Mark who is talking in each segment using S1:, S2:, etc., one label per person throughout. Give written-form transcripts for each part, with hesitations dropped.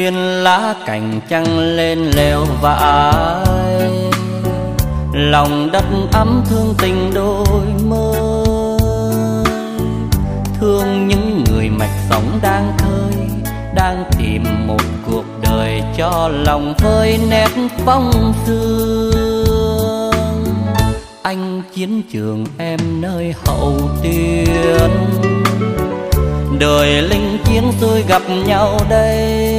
S1: Xuyên lá cành trăng lên lều vải, lòng đất ấm thương tình đôi mươi. Thương những người mạch sống đang khơi, đang tìm một cuộc đời cho lòng vơi nét phong sương. Anh chiến trường em nơi hậu tuyến, đời linh chiến tôi gặp nhau đây.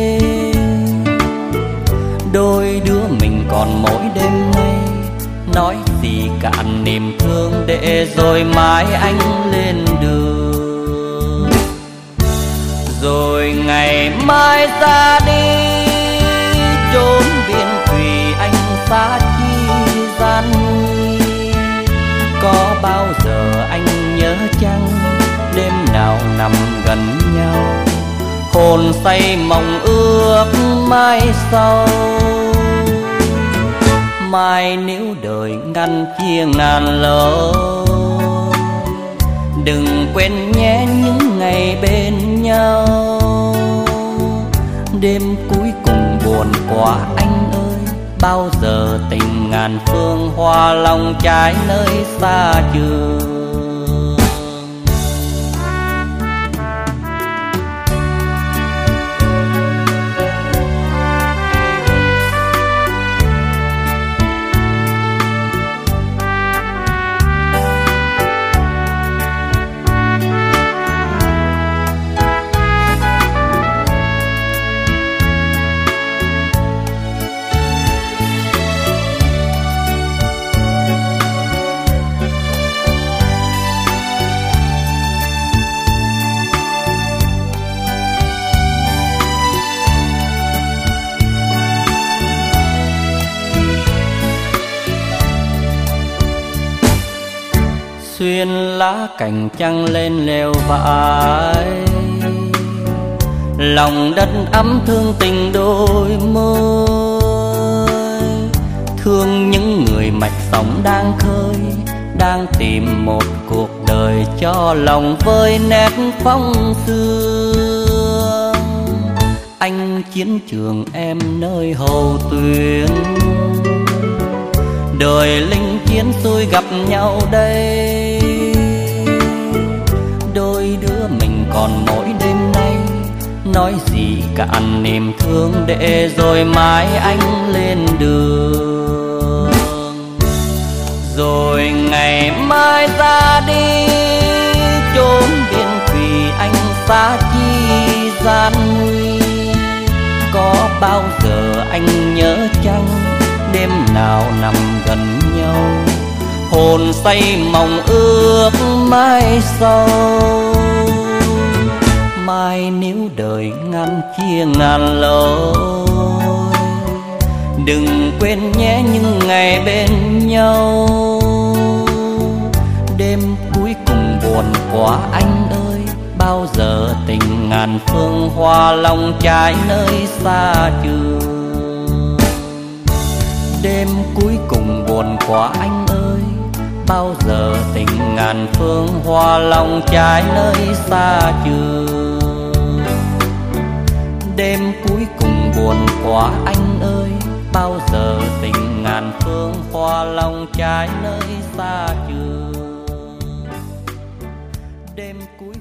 S1: Đôi đứa mình còn mỗi đêm nay, nói gì cạn niềm thương để rồi mai anh lên đường. Rồi ngày mai ra đi chốn biển thủy, anh xa chi gian nguy. Có bao giờ anh nhớ chăng đêm nào nằm gần nhau, hồn say mộng ước mai sau. Mai nếu đời ngăn chia ngàn lối, đừng quên nhé những ngày bên nhau. Đêm cuối cùng buồn quá anh ơi, bao giờ tình ngàn phương hoa lòng trái nơi xa trường. Xuyên lá cành trăng lên lều vải, lòng đất ấm thương tình đôi mươi. Thương những người mạch sống đang khơi, đang tìm một cuộc đời cho lòng vơi nét phong sương. Anh chiến trường em nơi hậu tuyến, đời linh chiến tôi gặp nhau đây. Đôi đứa mình còn mỗi đêm nay, nói gì cạn niềm thương để rồi mai anh lên đường. Rồi ngày mai ra đi chốn biển thủy, anh xa chi gian nguy. Có bao giờ anh nhớ chăng đêm nào nằm gần nhau, hồn say mộng ước mai sau. Mai nếu đời ngăn chia ngàn lối, đừng quên nhé những ngày bên nhau. Đêm cuối cùng buồn quá anh ơi, bao giờ tình ngàn phương hoa lòng trái nơi xa trường. Đêm cuối cùng buồn quá anh ơi, bao giờ tình ngàn phương hoa lòng trái nơi xa trường. Đêm cuối cùng buồn quá anh ơi, bao giờ tình ngàn phương hoa lòng trái nơi xa trường. Đêm cuối